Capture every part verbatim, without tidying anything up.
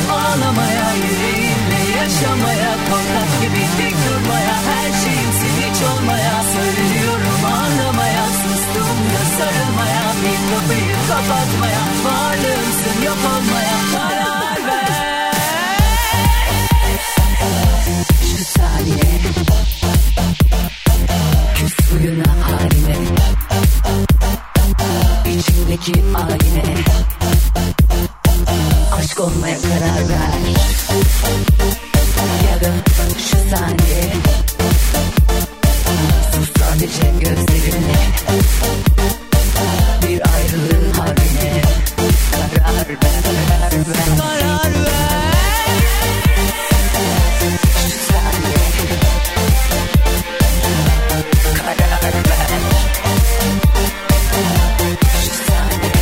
bulup ağlamaya, yüreğimle yaşamaya, korkak gibi dik durmaya, her şeyimsin hiç olmaya, söylüyorum anlamaya, sustuğumda sarılmaya, bir kapıyı kapatmaya, varlığımsın yok olmaya, karar ver. Şu saniye küs suyuna haline, içindeki ayine, aşk olmaya karar ver. Ya da şu saniye sus sadece gözlerimle, bir ayrılığın haline karar ver, karar ver. Şu saniye karar ver. Şu saniye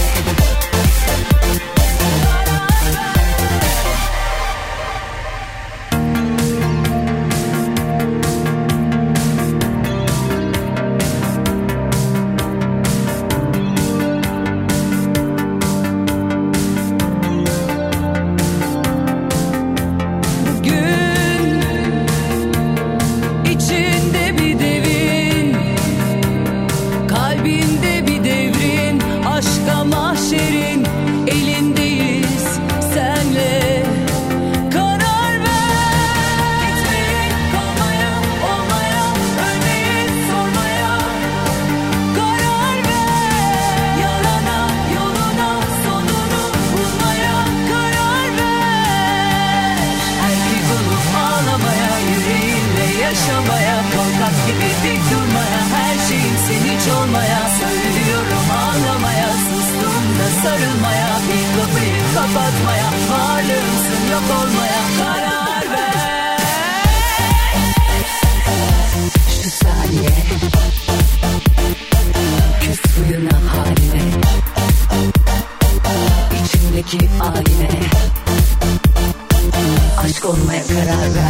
yaşamaya, korkak gibi dik durmaya, her şeyimsin hiç olmaya, söylüyorum ağlamaya, sustuğumda sarılmaya, bir kapıyı kapatmaya, varlığımsın yok olmaya, karar ver. Şu saniye küs suyuna haline, içimdeki ayine, aşk olmaya karar ver.